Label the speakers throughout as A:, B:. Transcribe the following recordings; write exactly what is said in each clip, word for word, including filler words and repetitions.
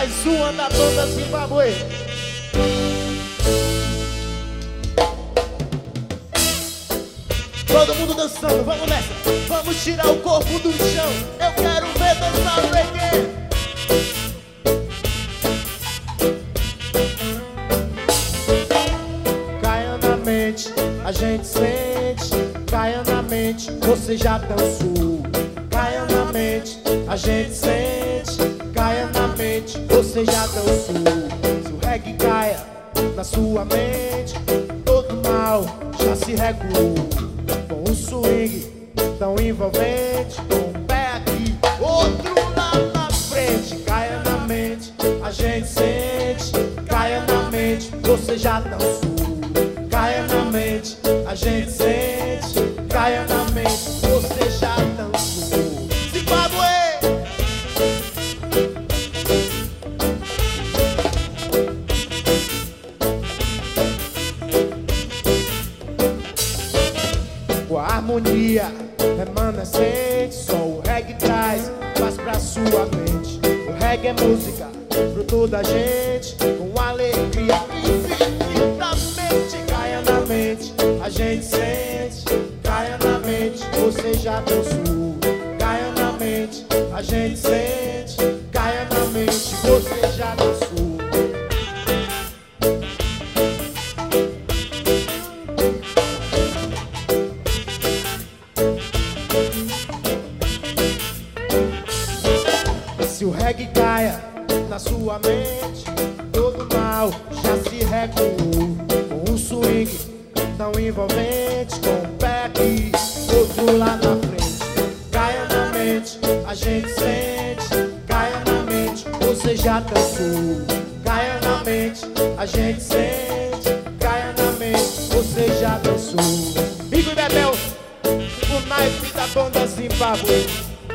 A: mais uma da banda Zimbabwe. Todo mundo dançando, vamos nessa. Vamos tirar o corpo do chão. Eu quero ver dançar o reggae. Caia na mente, a gente sente. Caia na mente, você já dançou. Caia na mente, a gente sente. Caia na mente, você já dançou. Se o reggae caia na sua mente, todo mal já se regulou. Com um swing tão envolvente, com um pé aqui, outro lá na frente. Caia na mente, a gente sente. Caia na mente, você já dançou. Caia na mente, a gente sente. Caia na mente, você já dançou. Zimbabwe! Com a harmonia remanescente, só o reggae traz paz pra sua mente. O reggae é música, fruto da gente, com alegria infinitamente. Caia na mente, a gente sente. Caia na mente, você já dançou. Caia na mente, a gente sente. Caia na mente, você já dançou. Se o reggae caia na sua mente, todo mal já se regulou. Com um swing tão envolvente, com um pé aqui, outro lá na frente. Caia na mente, a gente sente. Caia na mente, você já dançou. Caia na mente, a gente sente. Caia na mente, você já dançou. Rico e Bebel, o naipe da banda Zimbabwe.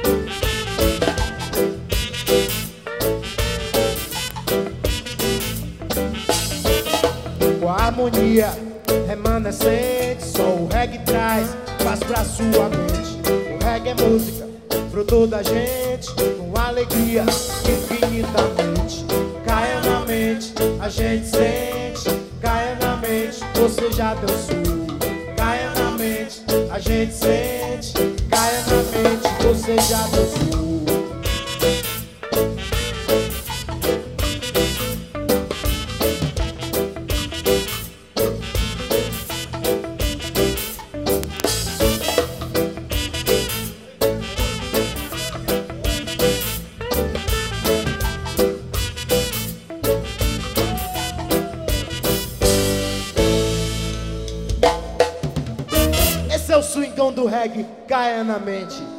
A: Com a harmonia remanescente, só o reggae traz paz pra sua mente. O reggae é música, fruto da gente, com alegria infinitamente. Caia na mente, a gente sente. Caia na mente, você já dançou. Caia na mente, a gente sente. Caia na mente, você já dançou. Esse é o swingão do reggae, caia na mente.